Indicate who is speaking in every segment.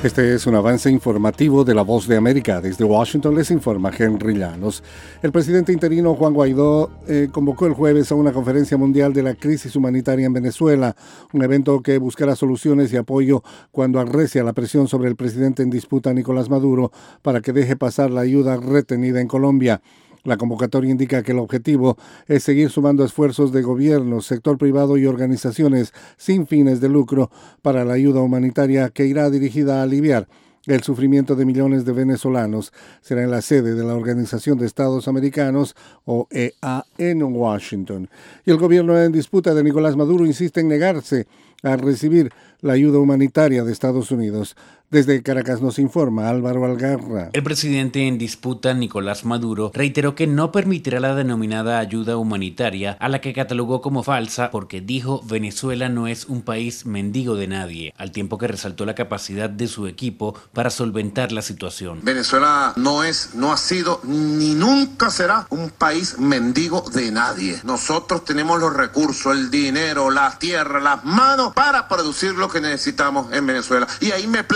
Speaker 1: Este es un avance informativo de La Voz de América. Desde Washington les informa Henry Llanos. El presidente interino Juan Guaidó convocó el jueves a una conferencia mundial de la crisis humanitaria en Venezuela, un evento que buscará soluciones y apoyo cuando arrecia la presión sobre el presidente en disputa Nicolás Maduro para que deje pasar la ayuda retenida en Colombia. La convocatoria indica que el objetivo es seguir sumando esfuerzos de gobierno, sector privado y organizaciones sin fines de lucro para la ayuda humanitaria que irá dirigida a aliviar el sufrimiento de millones de venezolanos. Será en la sede de la Organización de Estados Americanos, OEA, en Washington. Y el gobierno en disputa de Nicolás Maduro insiste en negarse a recibir la ayuda humanitaria de Estados Unidos. Desde Caracas nos informa Álvaro Algarra.
Speaker 2: El presidente en disputa, Nicolás Maduro, reiteró que no permitirá la denominada ayuda humanitaria, a la que catalogó como falsa porque dijo Venezuela no es un país mendigo de nadie, al tiempo que resaltó la capacidad de su equipo para solventar la situación.
Speaker 3: Venezuela no ha sido ni nunca será un país mendigo de nadie. Nosotros tenemos los recursos, el dinero, la tierra, las manos para producir lo que necesitamos en Venezuela. Y ahí me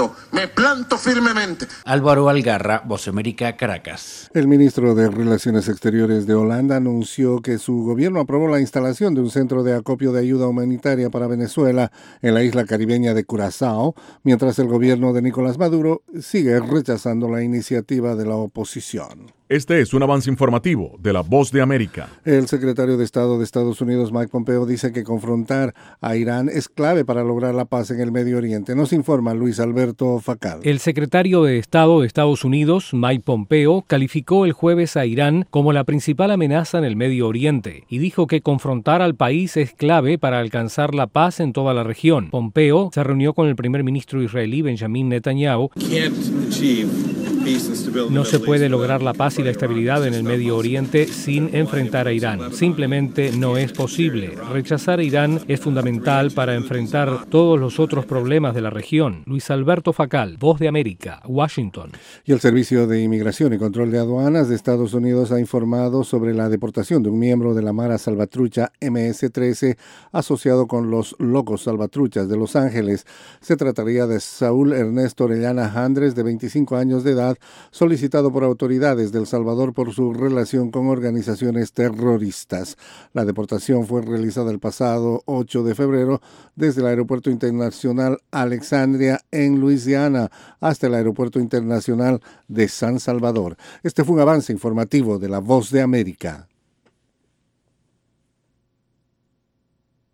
Speaker 3: planto firmemente.
Speaker 2: Álvaro Algarra, Voz América, Caracas.
Speaker 1: El ministro de Relaciones Exteriores de Holanda anunció que su gobierno aprobó la instalación de un centro de acopio de ayuda humanitaria para Venezuela en la isla caribeña de Curazao, mientras el gobierno de Nicolás Maduro sigue rechazando la iniciativa de la oposición.
Speaker 4: Este es un avance informativo de La Voz de América.
Speaker 1: El secretario de Estado de Estados Unidos, Mike Pompeo, dice que confrontar a Irán es clave para lograr la paz en el Medio Oriente. Nos informa Luis Alberto Facal.
Speaker 5: El secretario de Estado de Estados Unidos, Mike Pompeo, calificó el jueves a Irán como la principal amenaza en el Medio Oriente y dijo que confrontar al país es clave para alcanzar la paz en toda la región. Pompeo se reunió con el primer ministro israelí, Benjamin Netanyahu. No se puede lograr la paz y la estabilidad en el Medio Oriente sin enfrentar a Irán. Simplemente no es posible. Rechazar a Irán es fundamental para enfrentar todos los otros problemas de la región. Luis Alberto Facal, Voz de América, Washington.
Speaker 1: Y el Servicio de Inmigración y Control de Aduanas de Estados Unidos ha informado sobre la deportación de un miembro de la Mara Salvatrucha MS-13 asociado con los Locos Salvatruchas de Los Ángeles. Se trataría de Saúl Ernesto Orellana Handres, de 25 años de edad, solicitado por autoridades de El Salvador por su relación con organizaciones terroristas. La deportación fue realizada el pasado 8 de febrero desde el Aeropuerto Internacional Alexandria en Luisiana hasta el Aeropuerto Internacional de San Salvador. Este fue un avance informativo de La Voz de América.